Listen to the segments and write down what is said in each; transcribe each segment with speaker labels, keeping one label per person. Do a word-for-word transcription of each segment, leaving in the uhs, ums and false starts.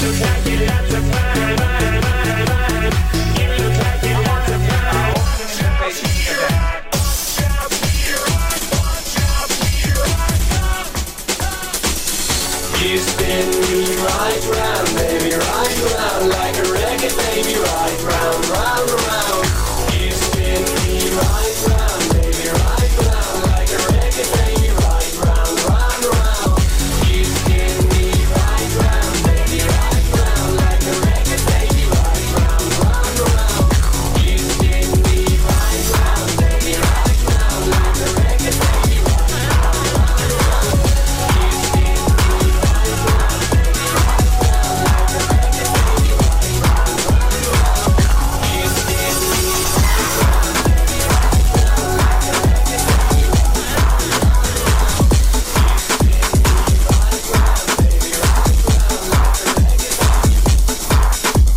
Speaker 1: You spin me right round, baby, right round, like a record, baby, right round, round, round. You spin me right round, baby, right round, like a record, baby, right round, round, round. You spin me right round, baby, right round, like a record, baby, right round, round, round. You spin me right round, baby, right round, like a record, baby, right round, round, round. You spin me right round, baby, right round, like a record, baby, right round, round, round. You spin me right round, baby, right round, like a record, baby, right round, round, round. You spin me right round, baby, right round, like a record, baby.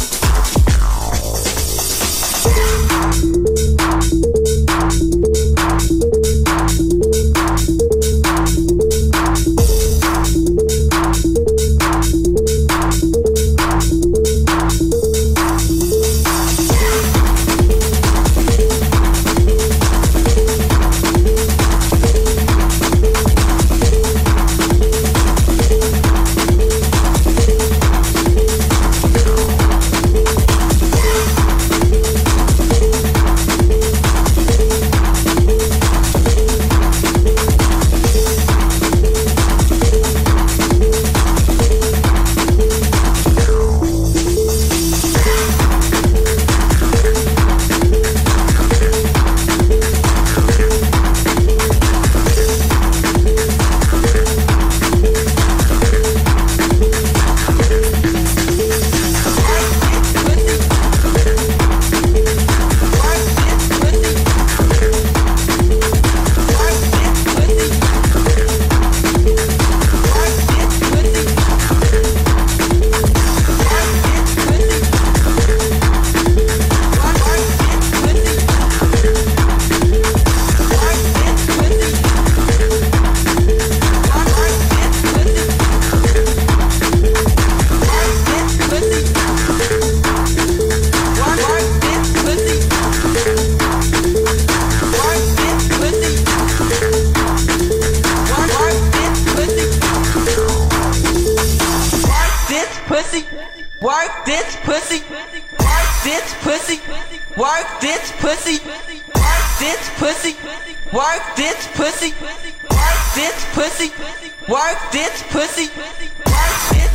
Speaker 2: Work this pussy, work this pussy, work this pussy, work this pussy, work this pussy, work this pussy, work this pussy, work this